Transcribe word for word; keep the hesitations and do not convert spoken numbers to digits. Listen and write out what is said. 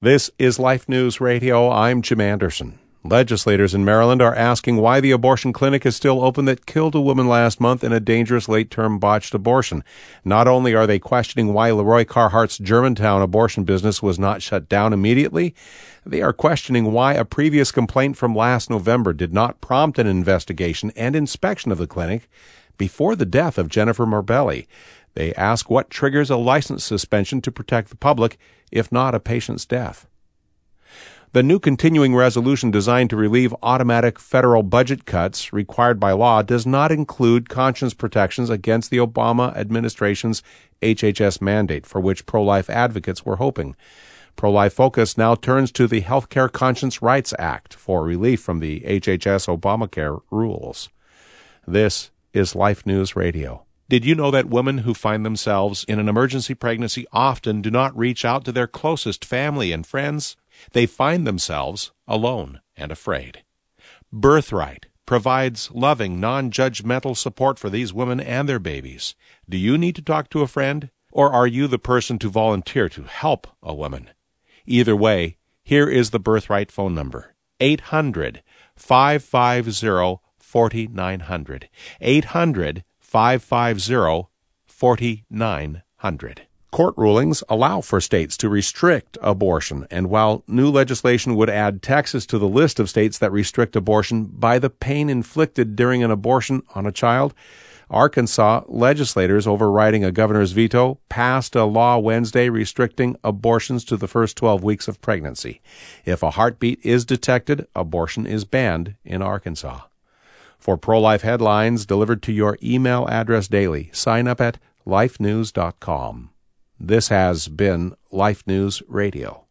This is Life News Radio. I'm Jim Anderson. Legislators in Maryland are asking why the abortion clinic is still open that killed a woman last month in a dangerous late-term botched abortion. Not only are they questioning why Leroy Carhart's Germantown abortion business was not shut down immediately, they are questioning why a previous complaint from last November did not prompt an investigation and inspection of the clinic before the death of Jennifer Morbelli. They ask what triggers a license suspension to protect the public, if not a patient's death. The new continuing resolution designed to relieve automatic federal budget cuts required by law does not include conscience protections against the Obama administration's H H S mandate, for which pro-life advocates were hoping. Pro-life focus now turns to the Healthcare Conscience Rights Act for relief from the H H S Obamacare rules. This is Life News Radio. Did you know that women who find themselves in an emergency pregnancy often do not reach out to their closest family and friends? They find themselves alone and afraid. Birthright provides loving, non-judgmental support for these women and their babies. Do you need to talk to a friend, or are you the person to volunteer to help a woman? Either way, here is the Birthright phone number, eight hundred, five five zero, four nine zero zero, eight hundred, five five zero, four nine zero zero. Court rulings allow for states to restrict abortion, and while new legislation would add Texas to the list of states that restrict abortion by the pain inflicted during an abortion on a child, Arkansas legislators, overriding a governor's veto, passed a law Wednesday restricting abortions to the first twelve weeks of pregnancy. If a heartbeat is detected, abortion is banned in Arkansas. For pro-life headlines delivered to your email address daily, sign up at life news dot com. This has been Life News Radio.